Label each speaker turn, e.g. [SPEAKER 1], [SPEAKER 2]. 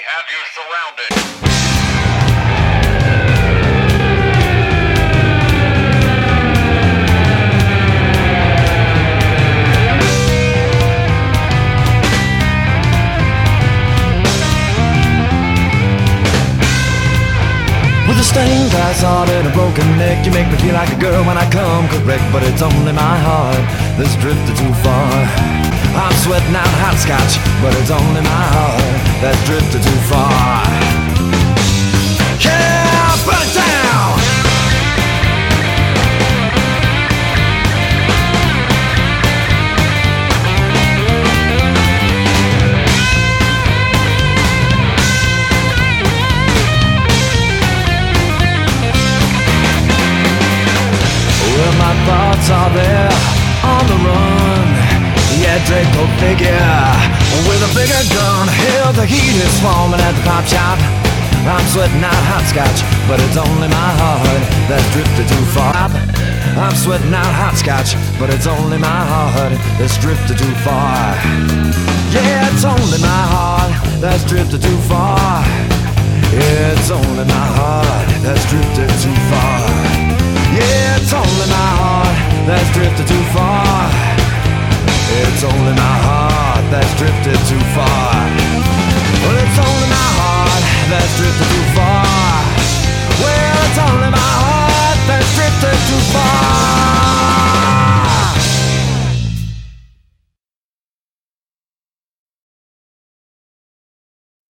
[SPEAKER 1] have you surrounded.
[SPEAKER 2] With a stained glass heart and a broken neck, you make me feel like a girl when I come correct. But it's only my heart that's drifted too far. I'm sweating out hot scotch, but it's only my heart that's drifted too far. Yeah, put it down! Well, my thoughts are there on the run. Yeah, Draco figure with a bigger gun. Hell, the heat is swarming at the pop shop. I'm sweating out hot scotch, but it's only my heart that's drifted too far. I'm sweating out hot scotch, but it's only my heart that's drifted too far. Yeah, it's only my heart that's drifted too far. Yeah, it's only my heart that's drifted too far. Yeah, it's only my heart that's drifted too far. It's only my heart that's drifted too far.